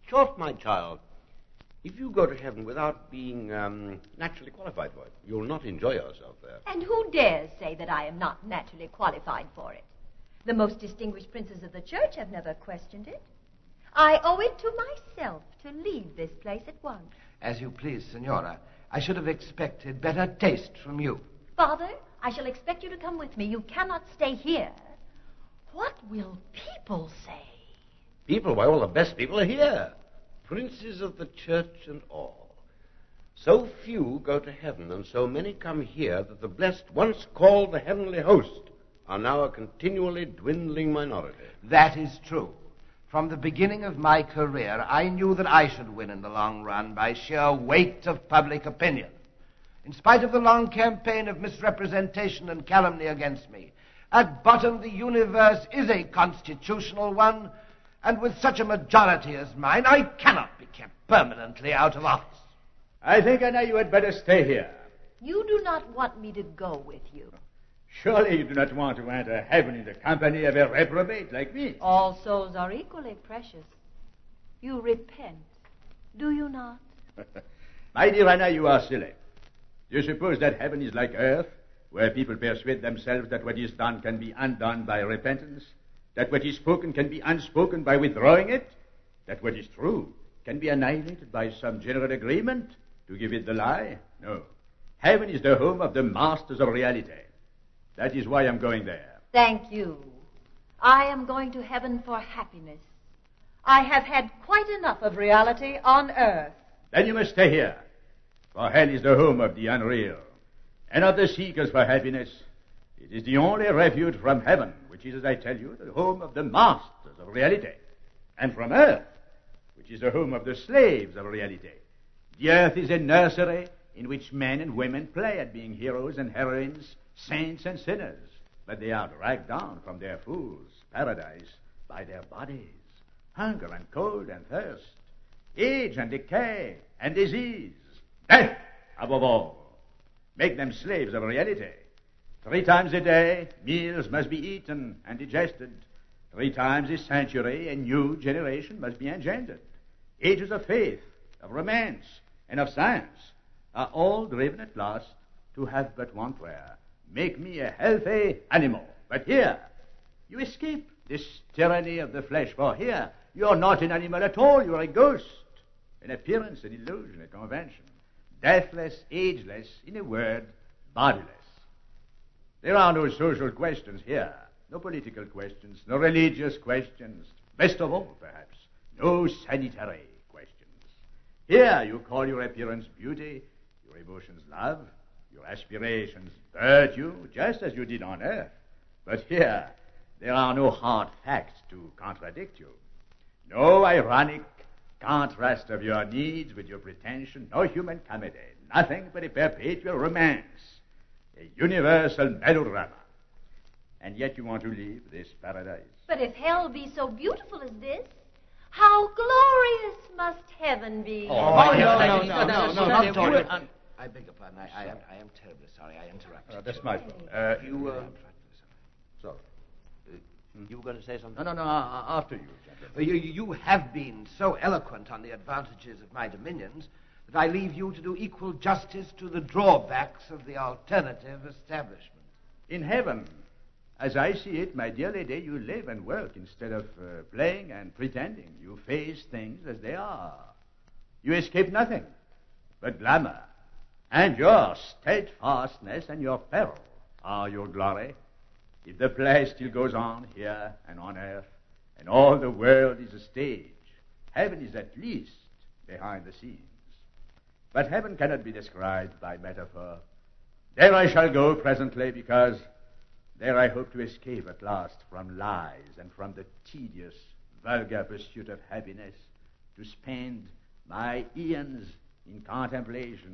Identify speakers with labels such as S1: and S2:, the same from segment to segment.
S1: short, my child. If you go to heaven without being naturally qualified for it, you'll not enjoy yourself there.
S2: And who dares say that I am not naturally qualified for it? The most distinguished princes of the church have never questioned it. I owe it to myself to leave this place at once.
S3: As you please, Senora. I should have expected better taste from you.
S2: Father, I shall expect you to come with me. You cannot stay here. What will people say?
S1: People? Why, all the best people are here. Princes of the church and all. So few go to heaven, and so many come here, that the blessed, once called the heavenly host, are now a continually dwindling minority.
S3: That is true. From the beginning of my career, I knew that I should win in the long run by sheer weight of public opinion. In spite of the long campaign of misrepresentation and calumny against me, at bottom the universe is a constitutional one, and with such a majority as mine, I cannot be kept permanently out of office.
S4: I think, Anna, you had better stay here.
S2: You do not want me to go with you.
S4: Surely you do not want to enter heaven in the company of a reprobate like me.
S2: All souls are equally precious. You repent, do you not?
S4: My dear Anna, you are silly. Do you suppose that heaven is like earth, where people persuade themselves that what is done can be undone by repentance, that what is spoken can be unspoken by withdrawing it, that what is true can be annihilated by some general agreement to give it the lie? No. Heaven is the home of the masters of reality. That is why I'm going there.
S2: Thank you. I am going to heaven for happiness. I have had quite enough of reality on earth.
S4: Then you must stay here, for hell is the home of the unreal, and of the seekers for happiness. It is the only refuge from heaven, which is, as I tell you, the home of the masters of reality, and from earth, which is the home of the slaves of reality. The earth is a nursery in which men and women play at being heroes and heroines, saints and sinners, but they are dragged down from their fool's paradise by their bodies, hunger and cold and thirst, age and decay and disease, death above all. Make them slaves of reality. 3 times a day, meals must be eaten and digested. 3 times a century, a new generation must be engendered. Ages of faith, of romance, and of science are all driven at last to have but one prayer: make me a healthy animal. But here, you escape this tyranny of the flesh, for here you are not an animal at all. You are a ghost, an appearance, an illusion, a convention. Deathless, ageless, in a word, bodiless. There are no social questions here, no political questions, no religious questions, best of all, perhaps, no sanitary questions. Here you call your appearance beauty, your emotions love, your aspirations virtue, just as you did on earth. But here there are no hard facts to contradict you, no ironic contrast of your needs with your pretension, no human comedy, nothing but a perpetual romance, a universal melodrama. And yet you want to leave this paradise.
S2: But if hell be so beautiful as this, how glorious must heaven be?
S3: No, not George. I beg your pardon. I am terribly sorry. I interrupted.
S4: That's my fault.
S1: So, you were going to say something?
S4: No, after you, gentlemen.
S3: You have been so eloquent on the advantages of my dominions that I leave you to do equal justice to the drawbacks of the alternative establishment.
S4: In heaven, as I see it, my dear lady, you live and work instead of playing and pretending. You face things as they are. You escape nothing but glamour. And your steadfastness and your peril are your glory. If the play still goes on here and on earth, and all the world is a stage, heaven is at least behind the scenes. But heaven cannot be described by metaphor. There I shall go presently, because there I hope to escape at last from lies and from the tedious, vulgar pursuit of happiness, to spend my eons in contemplation.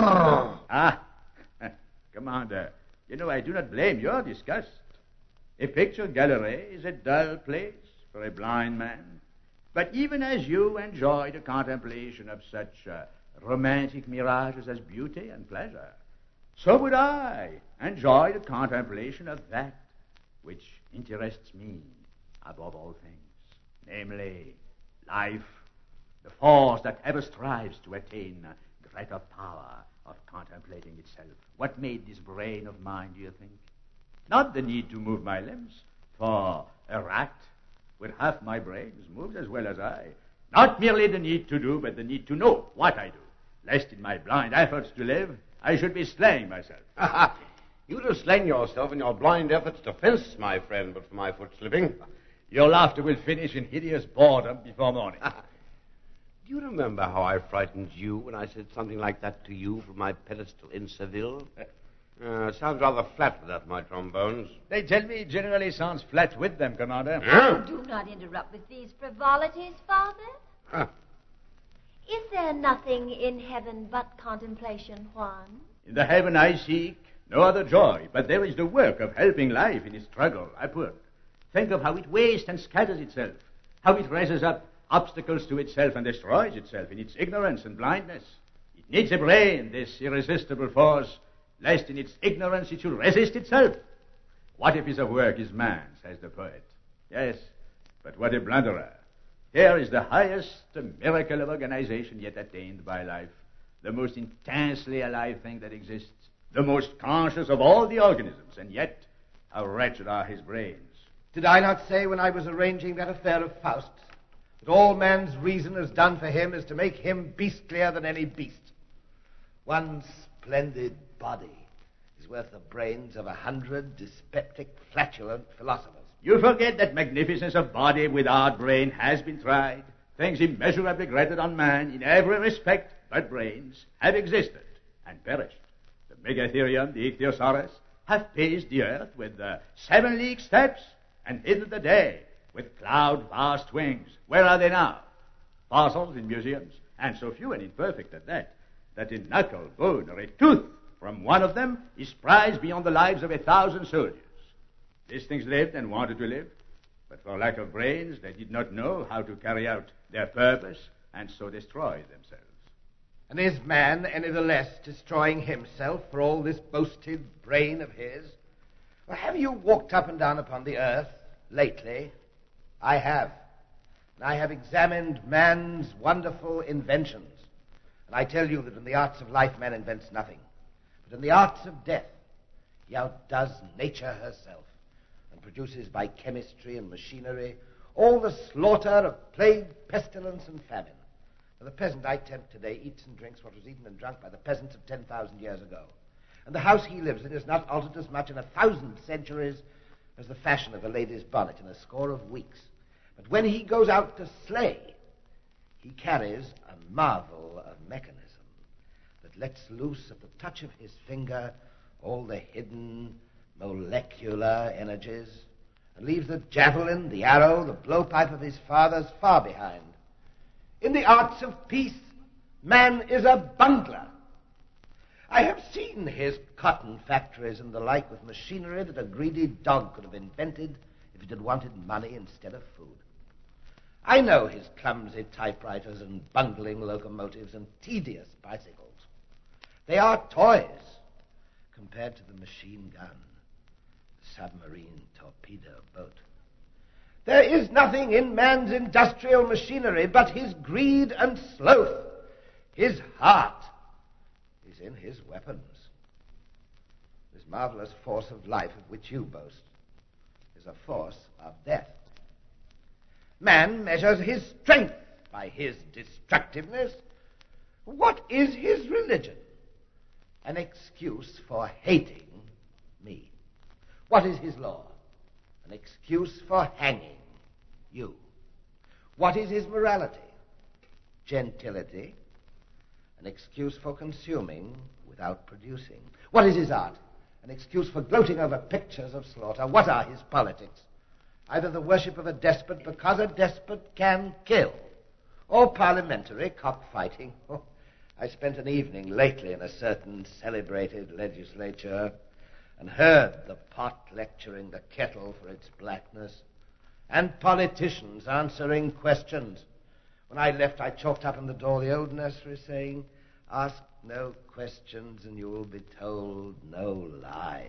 S4: Commander, you know I do not blame your disgust. A picture gallery is a dull place for a blind man. But even as you enjoy the contemplation of such romantic mirages as beauty and pleasure, so would I enjoy the contemplation of that which interests me above all things, namely life, the force that ever strives to attain greater power of contemplating itself. What made this brain of mine, do you think? Not the need to move my limbs, for a rat with half my brains moves as well as I. Not merely the need to do, but the need to know what I do, lest in my blind efforts to live, I should be slaying myself.
S1: You'd have slain yourself in your blind efforts to fence, my friend, but for my foot slipping.
S4: Your laughter will finish in hideous boredom before morning.
S1: Do you remember how I frightened you when I said something like that to you from my pedestal in Seville? Sounds rather flat without my trombones.
S4: They tell me it generally sounds flat with them, Commander.
S1: Huh?
S2: Do not interrupt with these frivolities, Father. Is there nothing in heaven but contemplation, Juan?
S4: In the heaven I seek no other joy, but there is the work of helping life in its struggle upward. Think of how it wastes and scatters itself, how it raises up obstacles to itself and destroys itself in its ignorance and blindness. It needs a brain, this irresistible force, lest in its ignorance it should resist itself. What a piece of work is man, says the poet. Yes, but what a blunderer. Here is the highest miracle of organization yet attained by life, the most intensely alive thing that exists, the most conscious of all the organisms, and yet how wretched are his brains.
S3: Did I not say when I was arranging that affair of Faust's that all man's reason has done for him is to make him beastlier than any beast? One splendid body is worth the brains of 100 dyspeptic, flatulent philosophers.
S4: You forget that magnificence of body without brain has been tried. Things immeasurably greater than man in every respect but brains have existed and perished. The Megatherium, the Ichthyosaurus, have paced the earth with 7 league steps and hidden the day with cloud-vast wings. Where are they now? Fossils in museums, and so few and imperfect at that a knuckle, bone, or a tooth from one of them is prized beyond the lives of 1,000 soldiers. These things lived and wanted to live, but for lack of brains, they did not know how to carry out their purpose, and so destroyed themselves.
S3: And is man any the less destroying himself for all this boasted brain of his? Or have you walked up and down upon the earth lately? I have. And I have examined man's wonderful inventions. And I tell you that in the arts of life man invents nothing. But in the arts of death, he outdoes nature herself and produces by chemistry and machinery all the slaughter of plague, pestilence, and famine. For the peasant I tempt today eats and drinks what was eaten and drunk by the peasants of 10,000 years ago. And the house he lives in is not altered as much in 1,000 centuries as the fashion of a lady's bonnet in a score of weeks. But when he goes out to slay, he carries a marvel of mechanism that lets loose at the touch of his finger all the hidden molecular energies and leaves the javelin, the arrow, the blowpipe of his fathers far behind. In the arts of peace, man is a bungler. I have seen his cotton factories and the like with machinery that a greedy dog could have invented if it had wanted money instead of food. I know his clumsy typewriters and bungling locomotives and tedious bicycles. They are toys compared to the machine gun, the submarine torpedo boat. There is nothing in man's industrial machinery but his greed and sloth. His heart is in his weapons. This marvelous force of life of which you boast is a force of death. Man measures his strength by his destructiveness. What is his religion? An excuse for hating me. What is his law? An excuse for hanging you. What is his morality? Gentility. An excuse for consuming without producing. What is his art? An excuse for gloating over pictures of slaughter. What are his politics? Either the worship of a despot because a despot can kill, or parliamentary cockfighting. Oh, I spent an evening lately in a certain celebrated legislature and heard the pot lecturing the kettle for its blackness and politicians answering questions. When I left, I chalked up on the door the old nursery saying, "Ask no questions and you will be told no lies."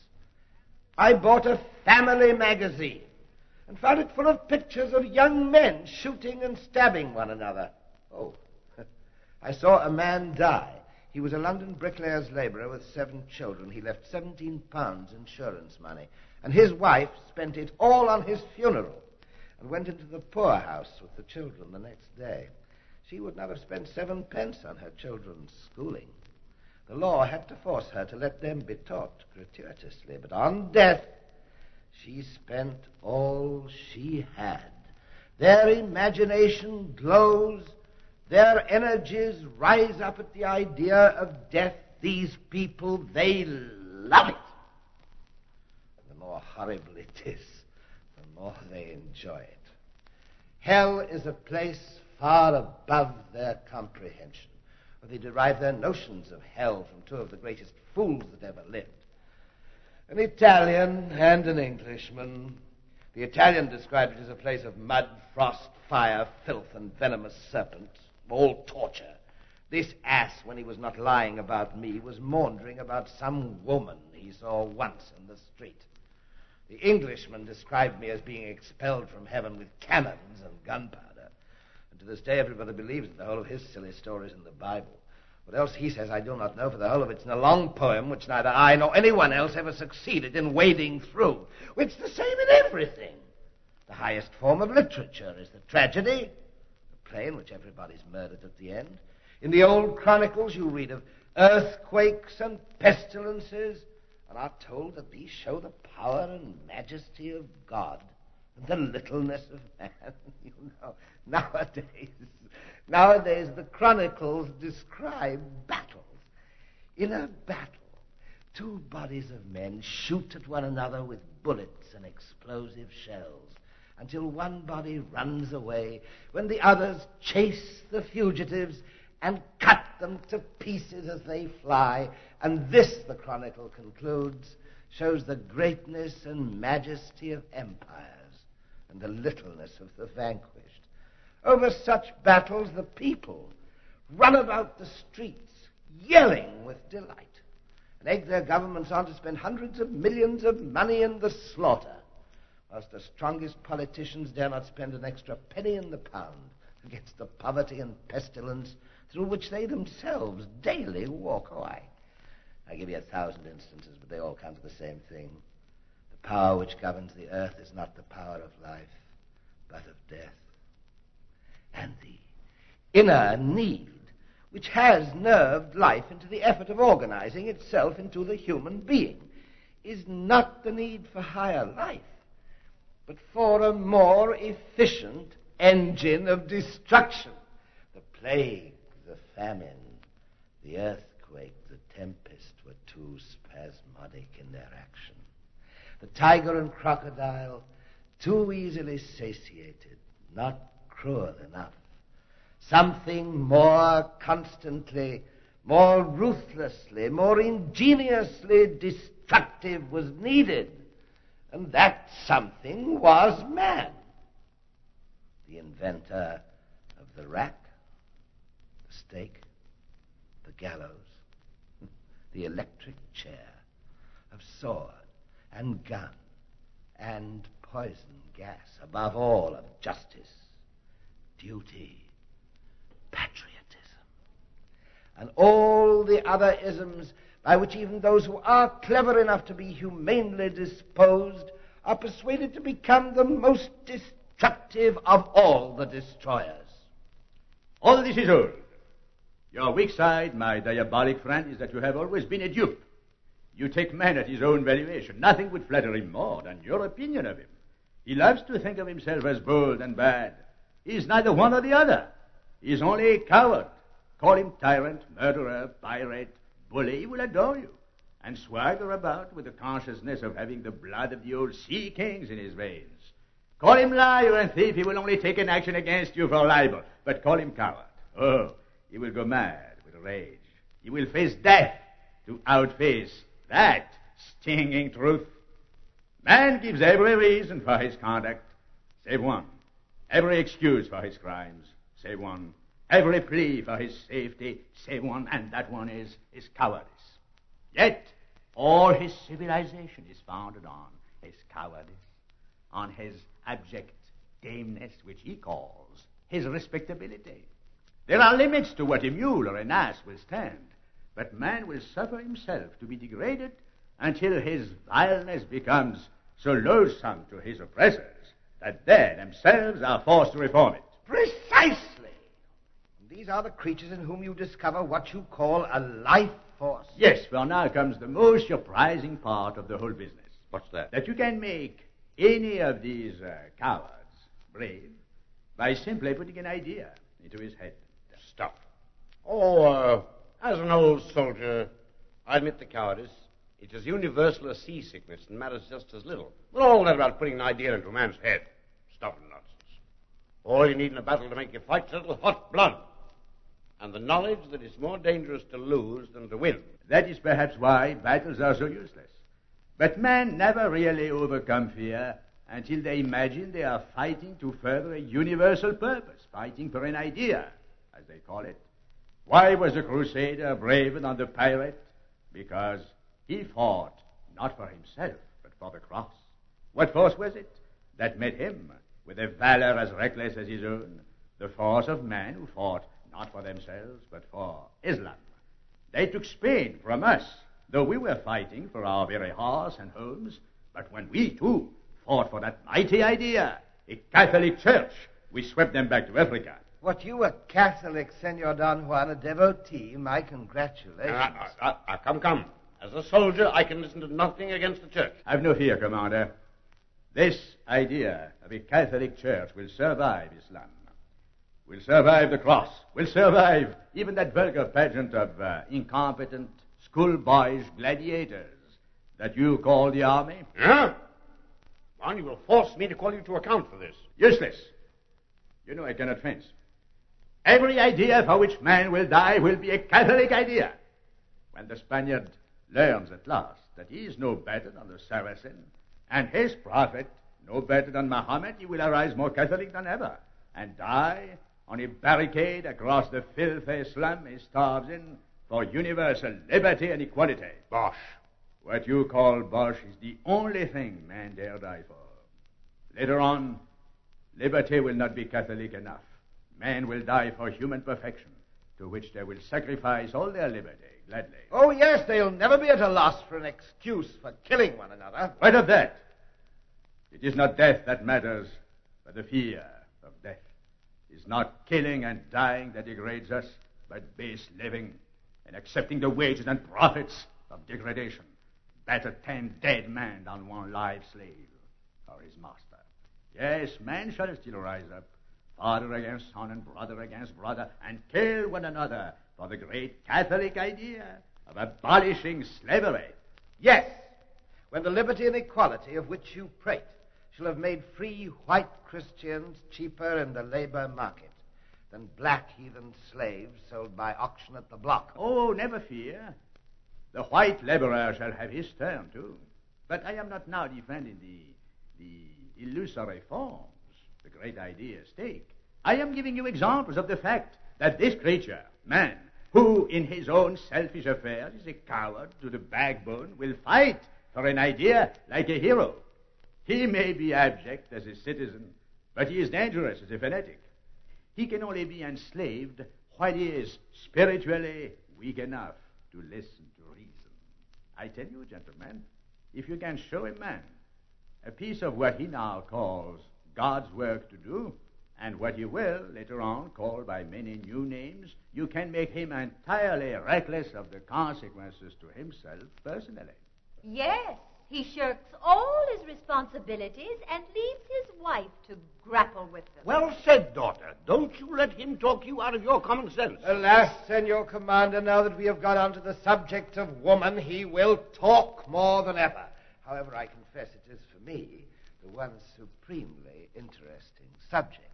S3: I bought a family magazine and found it full of pictures of young men shooting and stabbing one another. Oh, I saw a man die. He was a London bricklayer's labourer with 7 children. He left £17 insurance money, and his wife spent it all on his funeral and went into the poorhouse with the children the next day. She would not have spent 7 pence on her children's schooling. The law had to force her to let them be taught gratuitously, but on death, she spent all she had. Their imagination glows. Their energies rise up at the idea of death. These people, they love it. And the more horrible it is, the more they enjoy it. Hell is a place far above their comprehension. They derive their notions of hell from 2 of the greatest fools that ever lived. An Italian and an Englishman. The Italian described it as a place of mud, frost, fire, filth, and venomous serpents, all torture. This ass, when he was not lying about me, was maundering about some woman he saw once in the street. The Englishman described me as being expelled from heaven with cannons and gunpowder. And to this day, everybody believes that the whole of his silly story is in the Bible. What else he says I do not know, for the whole of it's in a long poem which neither I nor anyone else ever succeeded in wading through. It's the same in everything. The highest form of literature is the tragedy, the play in which everybody's murdered at the end. In the old chronicles you read of earthquakes and pestilences, and are told that these show the power and majesty of God and the littleness of man. You know, nowadays the chronicles describe battles. In a battle, 2 bodies of men shoot at one another with bullets and explosive shells until one body runs away, when the others chase the fugitives and cut them to pieces as they fly. And this, the chronicle concludes, shows the greatness and majesty of empires and the littleness of the vanquished. Over such battles, the people run about the streets, yelling with delight, and egg their governments on to spend hundreds of millions of money in the slaughter, whilst the strongest politicians dare not spend an extra penny in the pound against the poverty and pestilence through which they themselves daily walk. Oh, I give you 1,000 instances, but they all come to the same thing. The power which governs the earth is not the power of life, but of death. And the inner need, which has nerved life into the effort of organizing itself into the human being, is not the need for higher life, but for a more efficient engine of destruction. The plague, the famine, the earthquake, the tempest were too spasmodic in their action. The tiger and crocodile, too easily satiated, not cruel enough. Something more constantly, more ruthlessly, more ingeniously destructive was needed, and that something was man, the inventor of the rack, the stake, the gallows, the electric chair, of sword and gun and poison gas, above all of justice, duty, patriotism, and all the other isms by which even those who are clever enough to be humanely disposed are persuaded to become the most destructive of all the destroyers.
S4: All this is old. Your weak side, my diabolic friend, is that you have always been a dupe. You take man at his own valuation. Nothing would flatter him more than your opinion of him. He loves to think of himself as bold and bad. He is neither one or the other. He is only a coward. Call him tyrant, murderer, pirate, bully. He will adore you and swagger about with the consciousness of having the blood of the old sea kings in his veins. Call him liar and thief. He will only take an action against you for libel. But call him coward. Oh, he will go mad with rage. He will face death to outface that stinging truth. Man gives every reason for his conduct, save one. Every excuse for his crimes, save one. Every plea for his safety, save one, and that one is his cowardice. Yet all his civilization is founded on his cowardice, on his abject dameness, which he calls his respectability. There are limits to what a mule or an ass will stand, but man will suffer himself to be degraded until his vileness becomes so loathsome to his oppressors that they themselves are forced to reform it.
S3: Precisely. These are the creatures in whom you discover what you call a life force.
S4: Yes, for now comes the most surprising part of the whole business.
S1: What's that?
S4: That you can make any of these cowards brave by simply putting an idea into his head.
S1: Stuff. Oh, as an old soldier, I admit the cowardice. It's as universal as seasickness and matters just as little. But all that about putting an idea into a man's head. Stuff and nonsense. All you need in a battle to make you fight is a little hot blood. And the knowledge that it's more dangerous to lose than to win.
S4: That is perhaps why battles are so useless. But men never really overcome fear until they imagine they are fighting to further a universal purpose, fighting for an idea, as they call it. Why was the Crusader braver than the pirate? Because he fought not for himself, but for the cross. What force was it that met him with a valor as reckless as his own? The force of men who fought not for themselves, but for Islam. They took Spain from us, though we were fighting for our very hearths and homes. But when we, too, fought for that mighty idea, a Catholic church, we swept them back to Africa.
S3: What, you a Catholic, Senor Don Juan, a devotee? My congratulations.
S1: Come. As a soldier, I can listen to nothing against the church.
S4: Have no fear, Commander. This idea of a Catholic church will survive Islam. Will survive the cross. Will survive even that vulgar pageant of incompetent schoolboyish gladiators that you call the army.
S1: Yeah? And you will force me to call you to account for this.
S4: Useless. You know I cannot fence. Every idea for which man will die will be a Catholic idea. When the Spaniard learns at last that he is no better than the Saracen, and his prophet no better than Muhammad, he will arise more Catholic than ever, and die on a barricade across the filthy slum he starves in for universal liberty and equality.
S1: Bosh.
S4: What you call bosh is the only thing man dare die for. Later on, liberty will not be Catholic enough. Men will die for human perfection, to which they will sacrifice all their liberty, gladly.
S3: Oh, yes, they'll never be at a loss for an excuse for killing one another.
S4: What of that? It is not death that matters, but the fear of death. It is not killing and dying that degrades us, but base living and accepting the wages and profits of degradation. Better 10 dead men than one live slave for his master. Yes, man shall still rise up, father against son and brother against brother, and kill one another for the great Catholic idea of abolishing slavery.
S3: Yes, when the liberty and equality of which you prate shall have made free white Christians cheaper in the labor market than black heathen slaves sold by auction at the block.
S4: Oh, never fear. The white laborer shall have his turn, too. But I am not now defending the illusory forms the great idea at stake. I am giving you examples of the fact that this creature, man, who in his own selfish affairs is a coward to the backbone, will fight for an idea like a hero. He may be abject as a citizen, but he is dangerous as a fanatic. He can only be enslaved while he is spiritually weak enough to listen to reason. I tell you, gentlemen, if you can show a man a piece of what he now calls God's work to do, and what he will later on call by many new names, you can make him entirely reckless of the consequences to himself personally.
S2: Yes, he shirks all his responsibilities and leaves his wife to grapple with them.
S1: Well said, daughter. Don't you let him talk you out of your common sense.
S3: Alas, Senor Commander, now that we have got onto the subject of woman, he will talk more than ever. However, I confess it is for me the one supremely interesting subject.